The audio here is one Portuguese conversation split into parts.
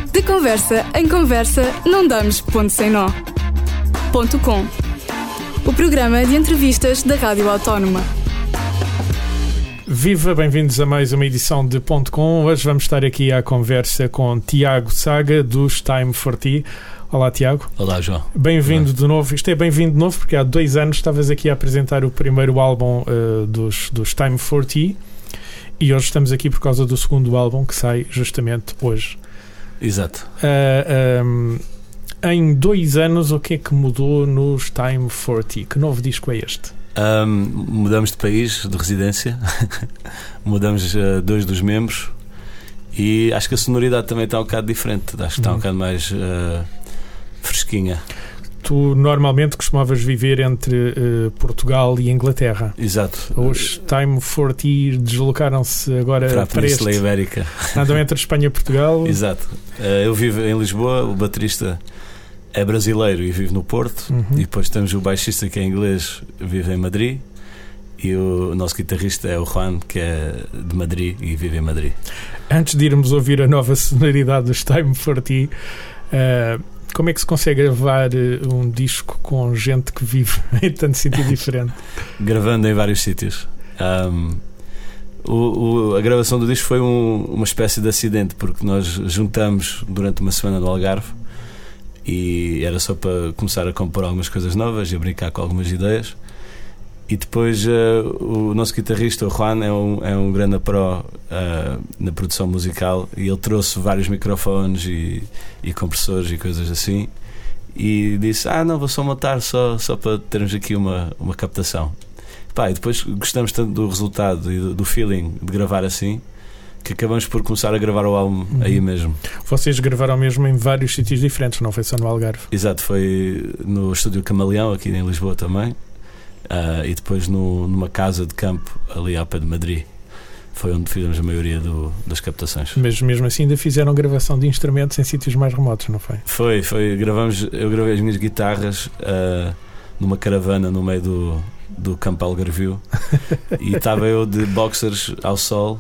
De conversa em conversa, não damos ponto sem nó. Ponto com. O programa de entrevistas da Rádio Autónoma. Viva, bem-vindos a mais uma edição de Ponto Com. Hoje vamos estar aqui à conversa com Tiago Saga, dos Time 40. Olá, Tiago. Olá, João. Bem-vindo de novo. Isto é bem-vindo de novo porque há 2 anos estavas aqui a apresentar o primeiro álbum dos Time 40 e hoje estamos aqui por causa do segundo álbum que sai justamente hoje. Exato. Em 2 anos, o que é que mudou nos Time 40? Que novo disco é este? Mudamos de país, de residência. Mudamos 2 dos membros. E acho que a sonoridade também está um bocado diferente. Acho que está um bocado mais fresquinha. Tu normalmente costumavas viver entre Portugal e Inglaterra. Exato. Os Time 40 deslocaram-se agora para a Península este. Ibérica. Andam entre Espanha e Portugal. Exato. Eu vivo em Lisboa, o baterista é brasileiro e vive no Porto. E depois temos o baixista que é inglês, vive em Madrid. E o nosso guitarrista é o Juan, que é de Madrid e vive em Madrid. Antes de irmos ouvir a nova sonoridade dos Time 40, como é que se consegue gravar um disco com gente que vive em tanto sítio diferente? Gravando em vários sítios. A gravação do disco foi uma espécie de acidente, porque nós juntamos durante uma semana no Algarve e era só para começar a compor algumas coisas novas e a brincar com algumas ideias. E depois o nosso guitarrista, o Juan, é um grande pro na produção musical e ele trouxe vários microfones e compressores e coisas assim e disse, não, vou só montar só para termos aqui uma captação. E depois gostamos tanto do resultado e do feeling de gravar assim que acabamos por começar a gravar o álbum aí mesmo. Vocês gravaram mesmo em vários sítios diferentes, não foi só no Algarve? Exato, foi no estúdio Camaleão aqui em Lisboa também. E depois numa casa de campo ali ao pé de Madrid foi onde fizemos a maioria das captações. Mas mesmo assim ainda fizeram gravação de instrumentos em sítios mais remotos, não foi? Foi. Eu gravei as minhas guitarras numa caravana no meio do campo Algarvio e estava eu de boxers ao sol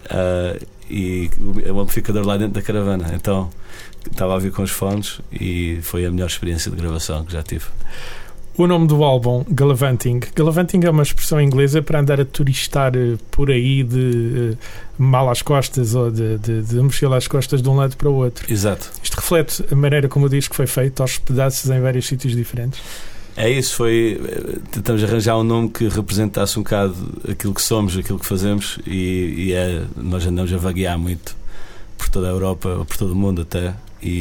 e o amplificador lá dentro da caravana, então estava a vir com os fones e foi a melhor experiência de gravação que já tive. O nome do álbum, Gallivanting. Gallivanting é uma expressão inglesa para andar a turistar por aí de mal às costas ou de mochila às costas de um lado para o outro. Exato. Isto reflete a maneira como o disco foi feito, aos pedaços em vários sítios diferentes? É isso, tentamos arranjar um nome que representasse um bocado aquilo que somos, aquilo que fazemos e nós andamos a vaguear muito por toda a Europa, ou por todo o mundo até,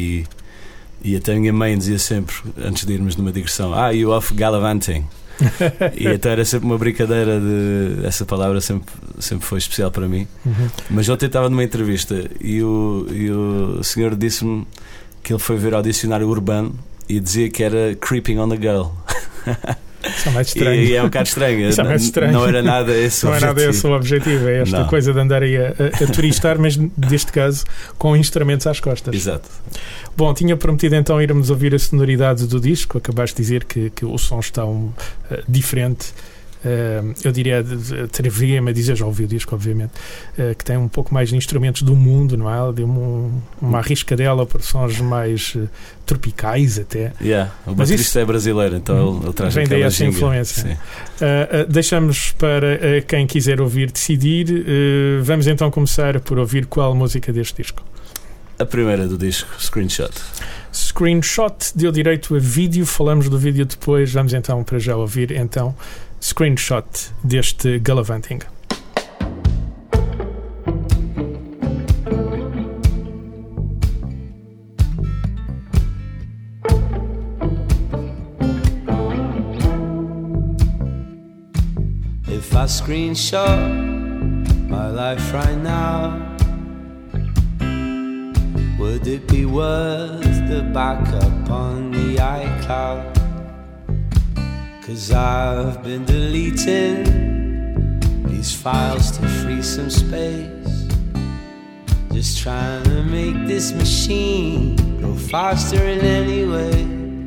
e até a minha mãe dizia sempre, antes de irmos numa digressão, you off gallivanting. E até era sempre uma brincadeira essa palavra sempre foi especial para mim. Mas ontem estava numa entrevista e o senhor disse-me que ele foi ver ao dicionário urbano e dizia que era creeping on a girl. Isso é mais estranho. E é um bocado estranho. Isso é mais estranho. Não era nada esse o objetivo. Não era nada esse o objetivo. É esta coisa de andar aí a turistar, mas neste caso com instrumentos às costas. Exato. Bom, tinha prometido então irmos ouvir a sonoridade do disco. Acabaste de dizer que o som está diferente. Eu diria, atreveria-me a dizer, já ouvi o disco obviamente, que tem um pouco mais de instrumentos do mundo, não é? De uma arriscadela por sons mais tropicais até. O baterista é brasileiro, então ele traz vem daí essa influência. Deixamos para quem quiser ouvir decidir. Vamos então começar por ouvir qual música deste disco. A primeira do disco, Screenshot. Screenshot deu direito a vídeo, falamos do vídeo depois. Vamos então para já ouvir então Screenshot deste Gallivanting. If I screenshot my life right now, would it be worth the backup on the iCloud? 'Cause I've been deleting these files to free some space, just trying to make this machine go faster in any way.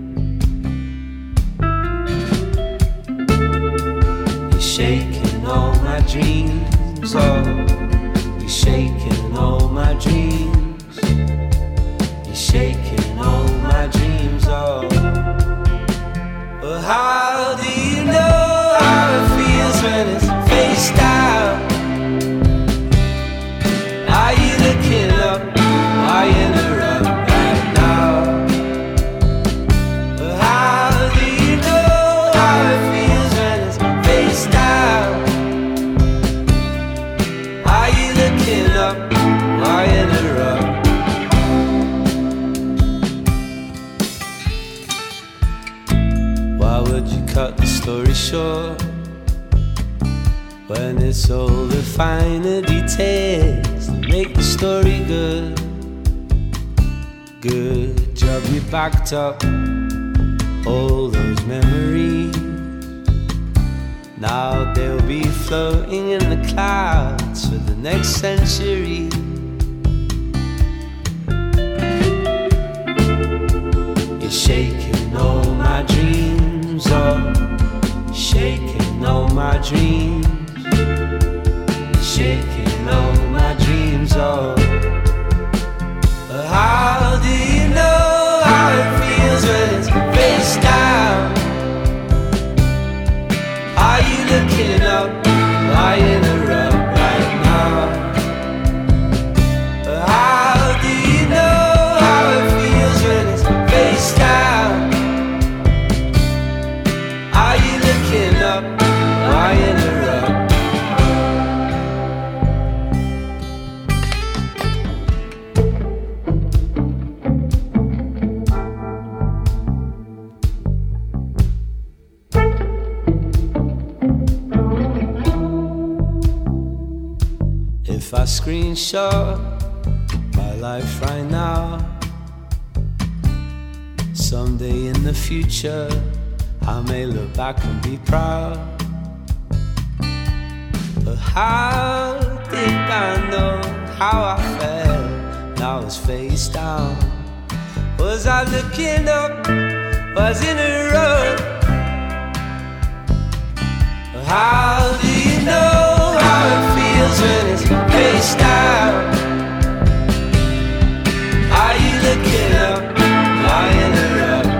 You're shaking all my dreams, oh, you're shaking all my dreams. but you cut the story short. When it's all the finer details that make the story good. Good job you backed up all those memories. Now they'll be floating in the clouds for the next century. You're shaking all my dreams up, shaking all my dreams, shaking all my dreams up. But how do you know how it feels when it's face down? Are you looking up? Are you in a rut right now? But how do you know how it feels when it's face down? Are you looking up? Are you in a rut? If I screenshot my life right now, someday in the future I may look back and be proud. But how did I know how I felt? Now I was face down. Was I looking up? Was in a rut? But how do you know how it feels when it's face down? Are you looking up? Are you in a rut?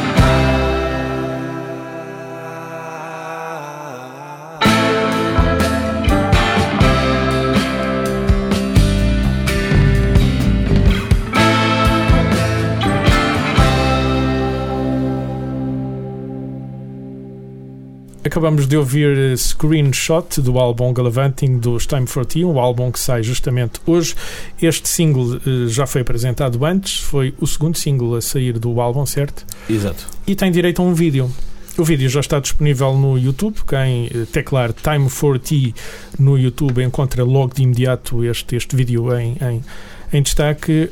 Acabamos de ouvir Screenshot do álbum Gallivanting dos Time 40, um álbum que sai justamente hoje. Este single já foi apresentado antes, foi o segundo single a sair do álbum, certo? Exato. E tem direito a um vídeo. O vídeo já está disponível no YouTube. Quem teclar Time 40 no YouTube encontra logo de imediato este vídeo em destaque.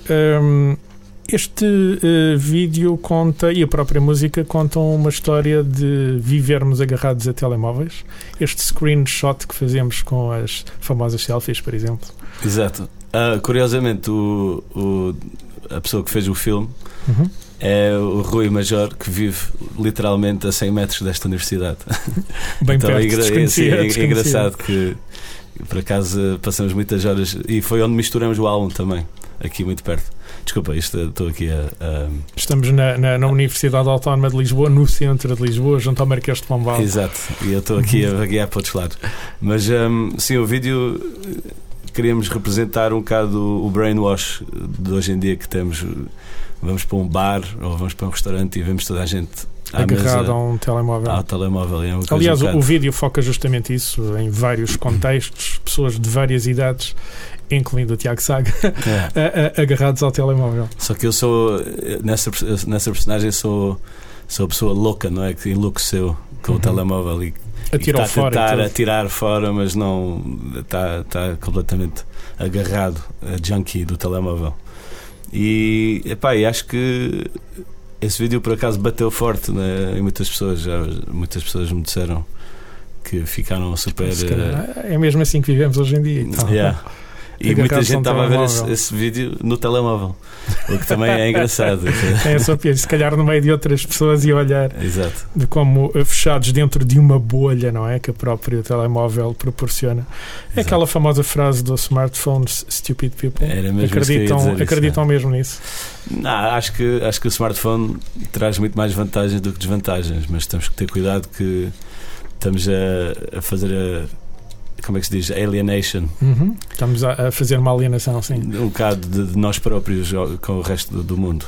Este vídeo conta, e a própria música contam uma história de vivermos agarrados a telemóveis. Este screenshot que fazemos com as famosas selfies, por exemplo. Exato. Curiosamente, a pessoa que fez o filme é o Rui Major, que vive literalmente a 100 metros desta universidade. Bem então perto, é engraçado que, por acaso, passamos muitas horas, e foi onde misturamos o álbum também, aqui muito perto. Desculpa, estou aqui a... Estamos na Universidade Autónoma de Lisboa, no centro de Lisboa, junto ao Marquês de Pombal. Exato, e eu estou aqui a vaguear para outros lados. Mas sim, o vídeo queríamos representar um bocado o brainwash de hoje em dia que temos. Vamos para um bar ou vamos para um restaurante e vemos toda a gente agarrado a um telemóvel. Ao telemóvel. É uma coisa Aliás, o vídeo foca justamente isso, em vários contextos, pessoas de várias idades, incluindo o Tiago Saga, agarrados ao telemóvel. Só que eu sou, nessa personagem, sou a pessoa louca, não é? Que enlouqueceu com o telemóvel e está a tentar atirar fora, mas não está completamente agarrado a junkie do telemóvel. E acho que esse vídeo por acaso bateu forte, né? Em muitas pessoas me disseram que ficaram super. É mesmo assim que vivemos hoje em dia. Então. E muita gente estava a ver esse vídeo no telemóvel, o que também é engraçado. É só se calhar no meio de outras pessoas e olhar. Exato. De como fechados dentro de uma bolha, não é? Que o próprio telemóvel proporciona. É aquela famosa frase do smartphones, stupid people. Era mesmo acreditam mesmo nisso? Não, acho que o smartphone traz muito mais vantagens do que desvantagens, mas temos que ter cuidado que estamos a fazer como é que se diz? Alienation. Estamos a fazer uma alienação, sim. Um bocado de nós próprios com o resto do mundo.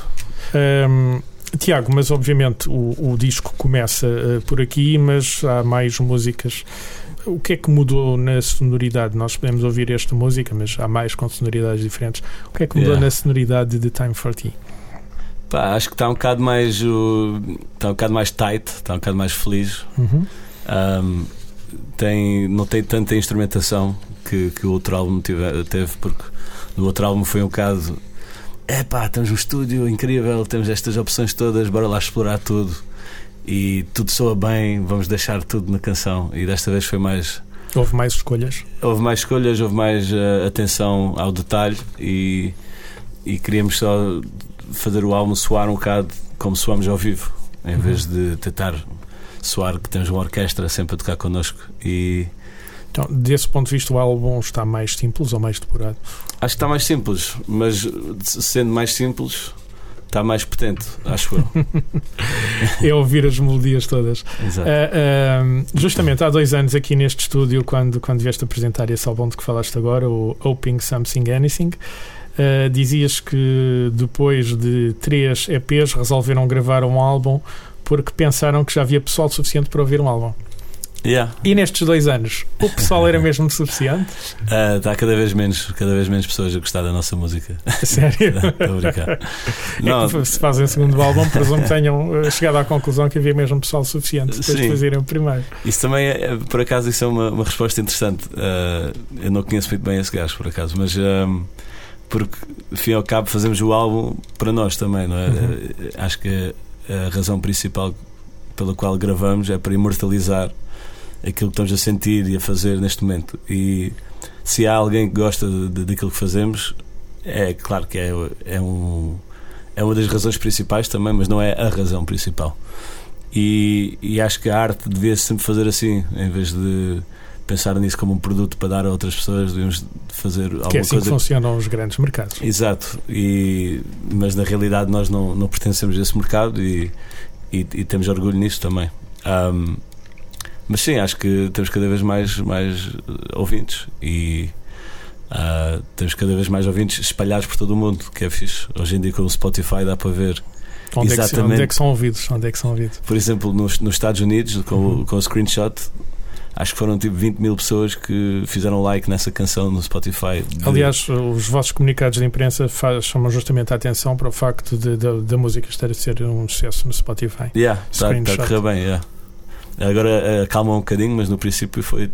Tiago, mas obviamente o disco começa por aqui, mas há mais músicas. O que é que mudou na sonoridade? Nós podemos ouvir esta música, mas há mais com sonoridades diferentes. O que é que mudou na sonoridade de Time 40? Pá, acho que está um bocado mais tight, está um bocado mais feliz. Não tem tanta instrumentação que o outro álbum teve, porque no outro álbum foi um bocado temos um estúdio incrível, temos estas opções todas, bora lá explorar tudo e tudo soa bem, vamos deixar tudo na canção. E desta vez foi mais... Houve mais escolhas, houve mais atenção ao detalhe e queríamos só fazer o álbum soar um bocado como soamos ao vivo, em vez de tentar soar que temos uma orquestra sempre a tocar connosco. E então, desse ponto de vista, o álbum está mais simples ou mais depurado? Acho que está mais simples, mas sendo mais simples está mais potente, acho eu. É ouvir as melodias todas. Exato. Justamente há 2 anos aqui neste estúdio, quando vieste apresentar esse álbum de que falaste agora, o Hoping Something Anything, dizias que depois de 3 EPs resolveram gravar um álbum porque pensaram que já havia pessoal suficiente para ouvir um álbum. Yeah. E nestes 2 anos, o pessoal era mesmo suficiente? Está cada vez menos pessoas a gostar da nossa música. Sério? Estou a brincar. Não. Que se fazem o segundo álbum, presumo que tenham chegado à conclusão que havia mesmo pessoal suficiente depois de fazerem o primeiro. Isso também por acaso, isso é uma resposta interessante. Eu não conheço muito bem esse gajo, por acaso, mas porque, ao fim e ao cabo, fazemos o álbum para nós também, não é? Acho que a razão principal pela qual gravamos é para imortalizar aquilo que estamos a sentir e a fazer neste momento. E se há alguém que gosta daquilo que fazemos, é claro que é uma das razões principais também, mas não é a razão principal. E acho que a arte devia sempre fazer assim, em vez de pensar nisso como um produto para dar a outras pessoas, devemos fazer alguma coisa. Que é assim que funcionam os grandes mercados. Exato, mas na realidade nós não pertencemos a esse mercado e temos orgulho nisso também. Mas sim, acho que temos cada vez mais ouvintes e temos cada vez mais ouvintes espalhados por todo o mundo, que é fixe. Hoje em dia com o Spotify dá para ver onde exatamente é que são ouvidos. Por exemplo, nos Estados Unidos, com o Screenshot, acho que foram tipo 20 mil pessoas que fizeram like nessa canção no Spotify. Aliás, os vossos comunicados de imprensa chamam justamente a atenção para o facto da música estar a ser um sucesso no Spotify. Está a correr bem. Agora acalma um bocadinho, mas no princípio foi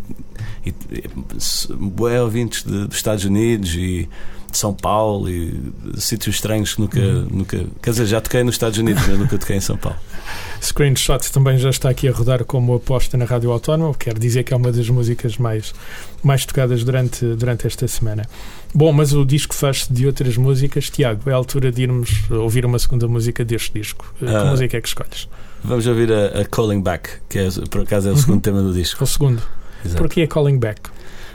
bué ouvintes dos Estados Unidos e de São Paulo e sítios estranhos que nunca quer dizer, já toquei nos Estados Unidos, mas nunca toquei em São Paulo. Screenshot também já está aqui a rodar como aposta na Rádio Autónoma, quero dizer que é uma das músicas mais tocadas durante esta semana. Bom, mas o disco faz-se de outras músicas. Tiago, é a altura de irmos ouvir uma segunda música deste disco. Que música é que escolhes? Vamos ouvir a Calling Back, que por acaso é o segundo tema do disco. O segundo. Exato. Porquê é Calling Back?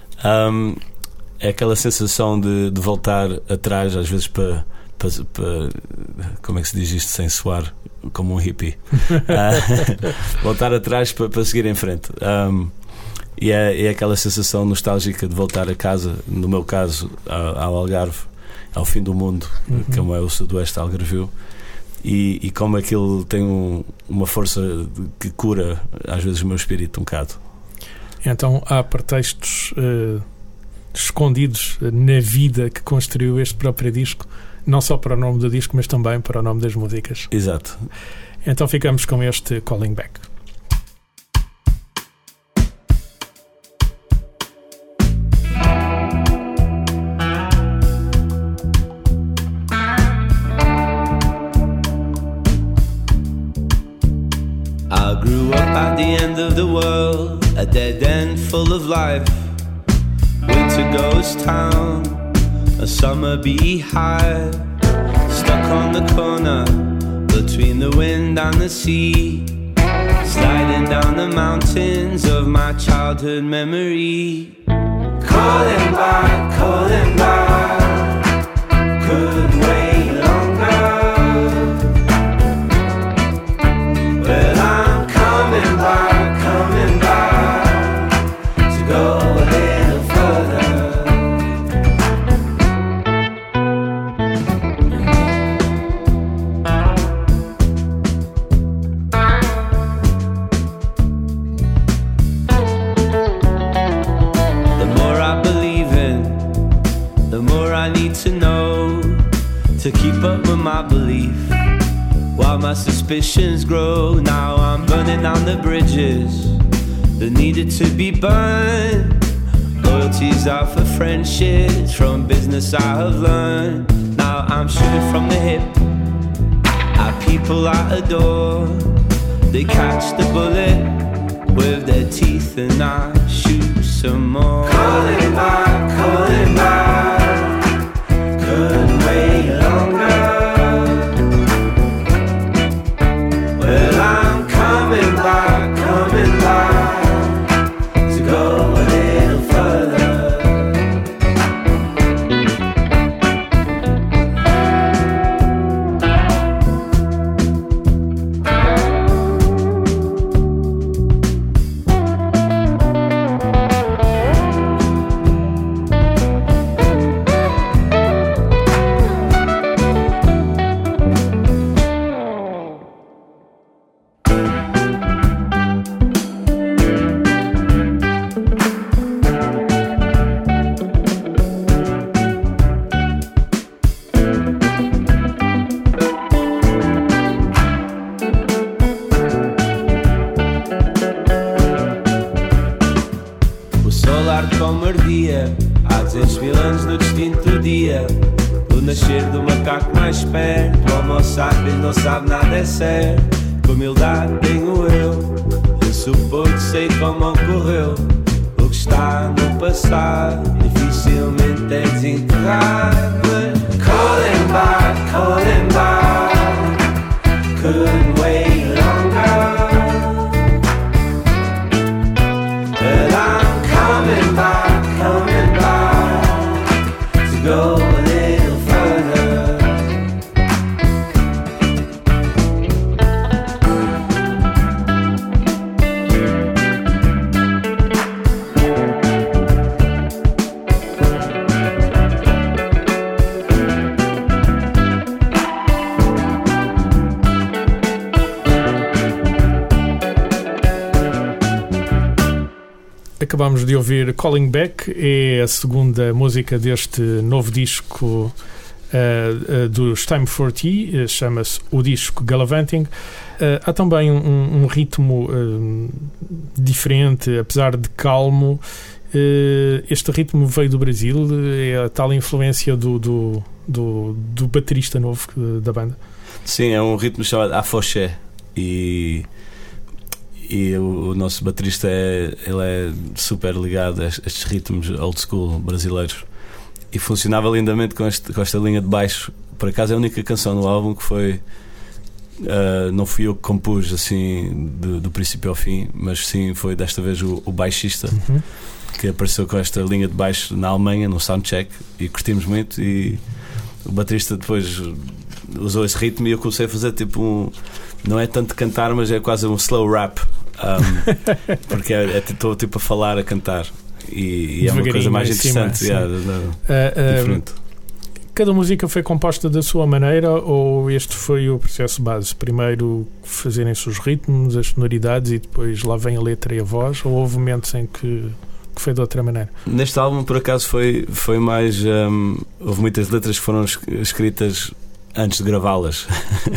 É aquela sensação de voltar atrás, às vezes para como é que se diz isto sem soar como um hippie? Voltar atrás para seguir em frente. E é aquela sensação nostálgica de voltar a casa, no meu caso ao Algarve, ao fim do mundo, como é o sudoeste algarvio. E como aquilo tem uma força que cura às vezes o meu espírito um bocado. Então há pretextos escondidos na vida que construiu este próprio disco, não só para o nome do disco, mas também para o nome das músicas. Exato. Então ficamos com este Calling Back. I grew up at the end of the world, a dead end full of life. Winter ghost town, a summer beehive. Stuck on the corner between the wind and the sea, sliding down the mountains of my childhood memory. Calling back, could wait longer. Well, I'm coming back to go a little further. The more I believe in, the more I need to know to keep up with my belief. while my suspicions grow. Now I'm burning down the bridges that needed to be burned. Loyalties are for friendships, from business I have learned. Now I'm shooting from the hip at people I adore. They catch the bullet with their teeth and I shoot some more. Calling back, couldn't wait longer. Well, I'm coming back to go a little further. Como ardia há 200 mil anos no distinto dia do nascer do macaco mais esperto. O homo sapiens não sabe nada, é certo. Com humildade tenho eu supor que sei como ocorreu. O que está no passado dificilmente é desenterrado. Calling back, couldn't wait longer. But I'm coming back to go a little further. Acabamos de ouvir Calling Back, é a segunda música deste novo disco dos Time for Tea, chama-se o disco Gallivanting. Há também um ritmo diferente, apesar de calmo. Este ritmo veio do Brasil, é a tal influência do baterista novo da banda. Sim, é um ritmo chamado afoxé e o nosso baterista ele é super ligado a estes ritmos old school brasileiros e funcionava lindamente com esta linha de baixo. Por acaso é a única canção no álbum que foi não fui eu que compus assim do princípio ao fim, mas sim foi desta vez o baixista que apareceu com esta linha de baixo na Alemanha no soundcheck e curtimos muito, e o baterista depois usou esse ritmo e eu comecei a fazer tipo não é tanto cantar, mas é quase um slow rap, porque estou tipo a falar, a cantar, e é uma coisa mais interessante, diferente. Cada música foi composta da sua maneira, ou este foi o processo base? Primeiro fazerem-se os ritmos, as sonoridades e depois lá vem a letra e a voz, ou houve momentos em que foi de outra maneira? Neste álbum, por acaso, foi mais... houve muitas letras que foram escritas antes de gravá-las.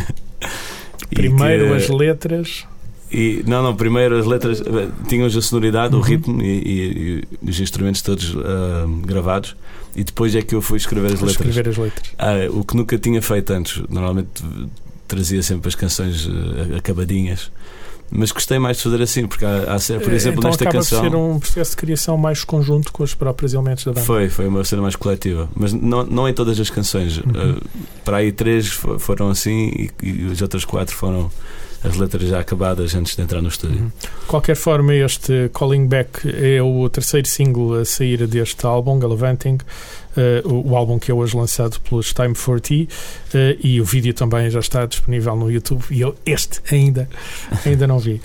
Primeiro as letras... Não, primeiro as letras tinham a sonoridade, o ritmo e os instrumentos todos gravados, e depois é que eu fui escrever as letras. O que nunca tinha feito antes. Normalmente trazia sempre as canções acabadinhas, mas gostei mais de fazer assim, porque por exemplo, então nesta canção acaba de ser um processo de criação mais conjunto com os próprios elementos da banda. Foi uma cena mais coletiva, mas não em todas as canções. Para aí 3 foram assim, e os outros 4 foram as letras já acabadas antes de entrar no estúdio. De qualquer forma, este Calling Back é o terceiro single a sair deste álbum, Gallivanting, o álbum que é hoje lançado pelos Time for Tea, e o vídeo também já está disponível no YouTube, e eu ainda não vi.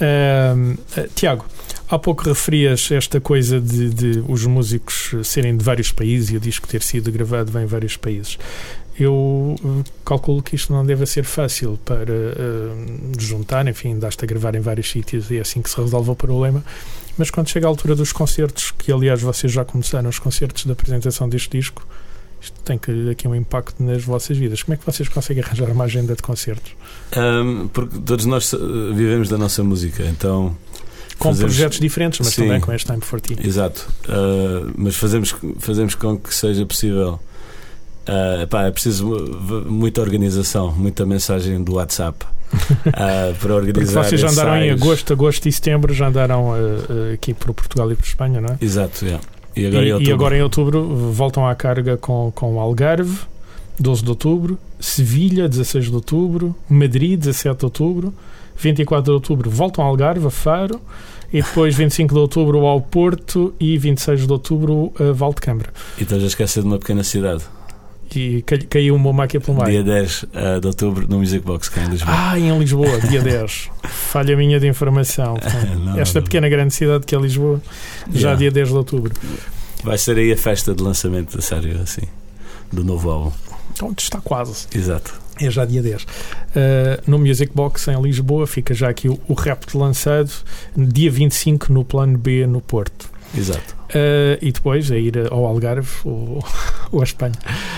Tiago, há pouco referias esta coisa de os músicos serem de vários países e o disco ter sido gravado em vários países. Eu calculo que isto não deve ser fácil para juntar, enfim, dá-te a gravar em vários sítios e é assim que se resolve o problema. Mas quando chega a altura dos concertos, que aliás vocês já começaram os concertos da apresentação deste disco, isto tem aqui um impacto nas vossas vidas. Como é que vocês conseguem arranjar uma agenda de concertos? Porque todos nós vivemos da nossa música, então com projetos diferentes, mas também com este Time for Tea. Exato, mas fazemos com que seja possível. É preciso muita organização, muita mensagem do WhatsApp para organizar. Porque vocês já andaram em agosto e setembro, já andaram aqui para Portugal e para Espanha, não é? Exato, yeah. E agora em outubro voltam à carga com Algarve, 12 de outubro, Sevilha, 16 de outubro, Madrid, 17 de outubro, 24 de outubro voltam ao Algarve, a Faro, e depois 25 de outubro ao Porto e 26 de outubro a Valdecambra. E estás a esquecer de uma pequena cidade. E caiu uma máquina pelo meio. Dia 10 de outubro no Music Box, cá em Lisboa. Em Lisboa, dia 10. Falha minha de informação. Esta pequena grande cidade que é Lisboa, já dia 10 de outubro. Vai ser aí a festa de lançamento, a sério, assim, do novo álbum. Então está quase. Exato. É já dia 10. No Music Box em Lisboa fica já aqui o Repto lançado, dia 25 no Plano B no Porto. Exato. E depois a ir ao Algarve ou à Espanha.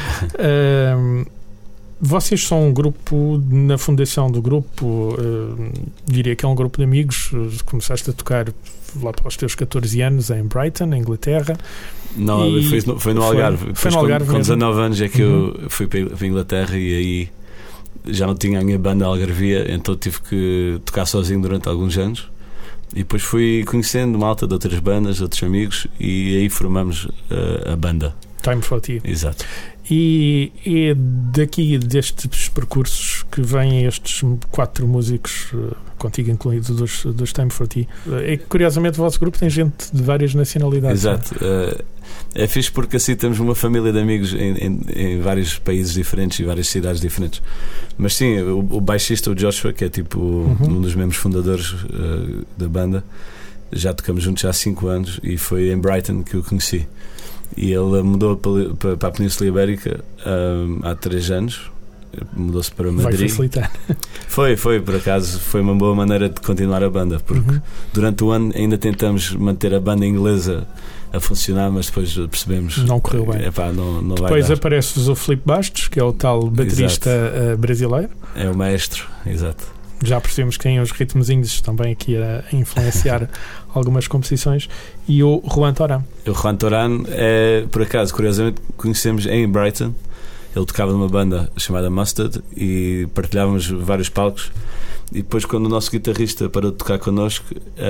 Vocês são um grupo, na fundação do grupo, diria que é um grupo de amigos. Começaste a tocar lá para os teus 14 anos em Brighton, na Inglaterra. Não, foi no Algarve. Foi no Algarve com 19 anos é que eu fui para a Inglaterra e aí já não tinha a minha banda Algarvia, então tive que tocar sozinho durante alguns anos. E depois fui conhecendo malta de outras bandas, outros amigos, e aí formamos a banda Time for Tea. Exato. E é daqui destes percursos que vêm estes 4 músicos, contigo incluído, dos Time for Tea. É que curiosamente o vosso grupo tem gente de várias nacionalidades. Exato. É fixe porque assim temos uma família de amigos em vários países diferentes e várias cidades diferentes. Mas sim, o baixista, o Joshua, que é tipo um dos membros fundadores da banda, já tocamos juntos há 5 anos e foi em Brighton que o conheci. E ele mudou para a Península Ibérica há 3 anos. Mudou-se para Madrid. Vai facilitar. Foi, por acaso, foi uma boa maneira de continuar a banda, porque durante o ano ainda tentamos manter a banda inglesa a funcionar, mas depois percebemos não correu bem. Não depois vai dar. Aparece o Filipe Bastos, que é o tal baterista brasileiro. É o maestro, exato. Já percebemos que tem os ritmozinhos também aqui a influenciar algumas composições. E o Juan Toran. O Juan Toran é, por acaso, curiosamente, conhecemos em Brighton. Ele tocava numa banda chamada Mustard e partilhávamos vários palcos. E depois, quando o nosso guitarrista parou de tocar connosco,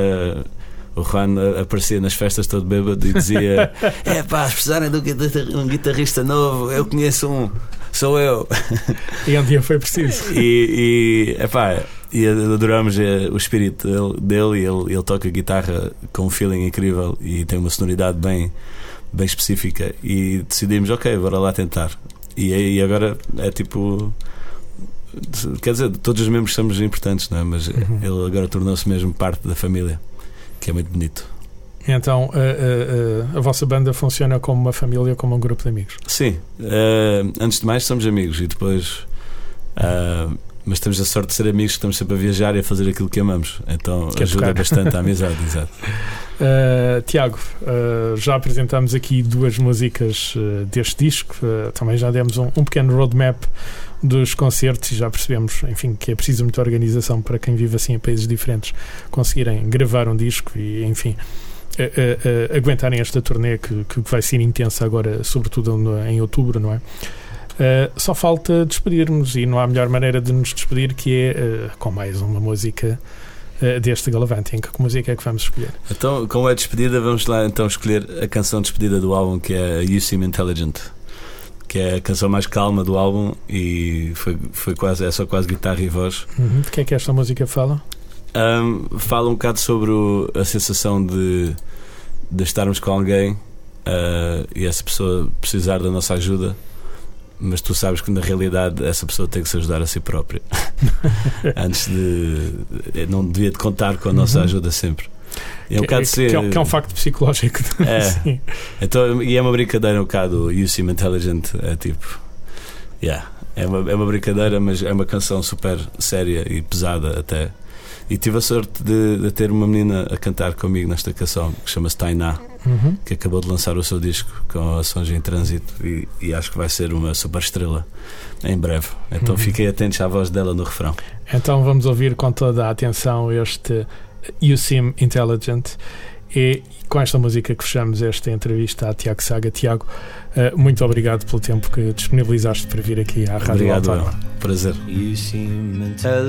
o Juan aparecia nas festas todo bêbado e dizia: se precisarem de um guitarrista novo, eu conheço um, sou eu. E um dia foi preciso. E adoramos o espírito dele. E ele toca guitarra com um feeling incrível e tem uma sonoridade bem específica. E decidimos, bora lá tentar. E agora é tipo, quer dizer, todos os membros somos importantes, não é? Mas ele agora tornou-se mesmo parte da família, que é muito bonito. Então a vossa banda funciona como uma família, como um grupo de amigos? Sim, antes de mais somos amigos e depois mas temos a sorte de ser amigos, estamos sempre a viajar e a fazer aquilo que amamos, então ajuda bastante a amizade. Exato. Tiago, já apresentámos aqui 2 músicas deste disco, também já demos um pequeno roadmap dos concertos e já percebemos, enfim, que é preciso muita organização para quem vive assim em países diferentes conseguirem gravar um disco e, enfim, aguentarem esta turnê que vai ser intensa agora, sobretudo em outubro, não é? Só falta despedirmos e não há melhor maneira de nos despedir que é com mais uma música deste Galavante. Em que música é que vamos escolher? Então, como é despedida, vamos lá então escolher a canção de despedida do álbum, que é You Seem Intelligent, que é a canção mais calma do álbum e é só quase guitarra e voz. De que é que esta música fala? Fala um bocado sobre a sensação de estarmos com alguém e essa pessoa precisar da nossa ajuda, mas tu sabes que na realidade essa pessoa tem que se ajudar a si própria. Antes não devia de contar com a nossa ajuda sempre. É um bocado que é um facto psicológico. Sim. Então, e é uma brincadeira um bocado. You Seem Intelligent é tipo é uma brincadeira, mas é uma canção super séria e pesada até. E tive a sorte de ter uma menina a cantar comigo nesta canção, que chama-se Tainá, que acabou de lançar o seu disco com Ações em Trânsito, e acho que vai ser uma super estrela em breve. Então fiquem atentos à voz dela no refrão. Então vamos ouvir com toda a atenção este You Seem Intelligent. E com esta música que fechamos esta entrevista a Tiago Saga. Tiago, muito obrigado pelo tempo que disponibilizaste para vir aqui à Rádio Autónoma. Obrigado, prazer. You seem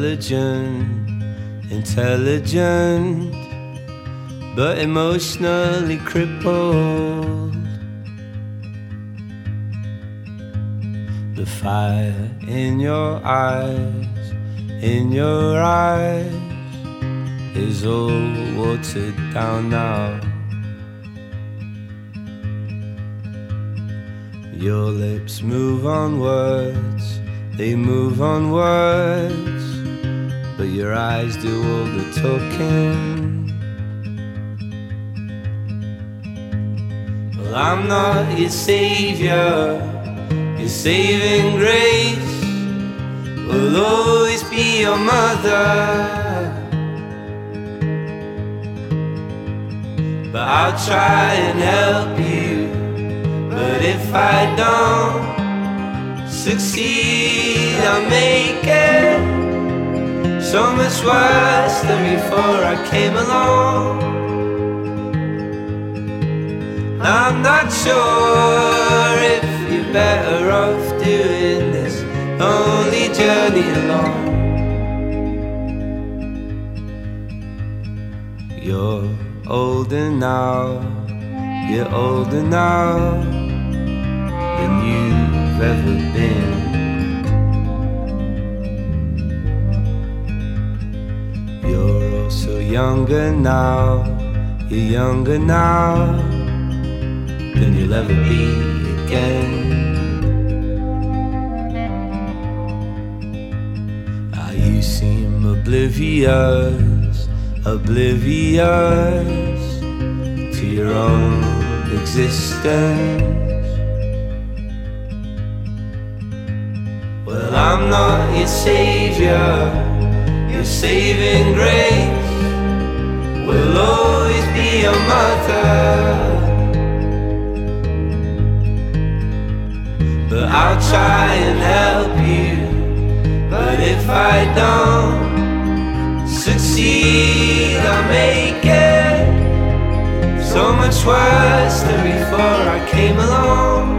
intelligent, but emotionally crippled. The fire in your eyes, is all watered down now. Your lips move on words, they move on words, but your eyes do all the talking. Well, I'm not your savior, your saving grace will always be your mother. But I'll try and help you. But if I don't succeed, I'll make it so much worse than before I came along. I'm not sure if you're better off doing this lonely journey alone. You're older now, you're older now than you've ever been. You're also younger now, you're younger now than you'll ever be again. You seem oblivious to your own existence. Well, I'm not your savior, your saving grace will always be your mother. But I'll try and help you. But if I don't succeed, I'll make it so much worse than before I came along.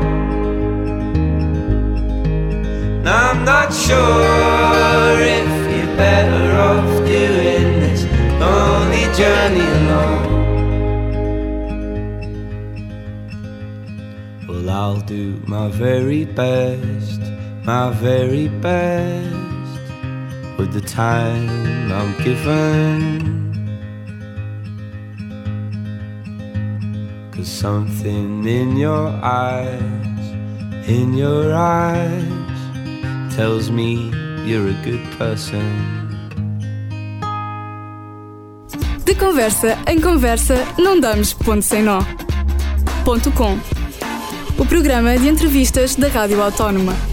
Now I'm not sure if you're better off doing this lonely journey alone. Well, I'll do my very best with the time I'm given. 'Cause something in your eyes tells me you're a good person. De conversa em conversa, não damos ponto sem nó. .com, o programa de entrevistas da Rádio Autónoma.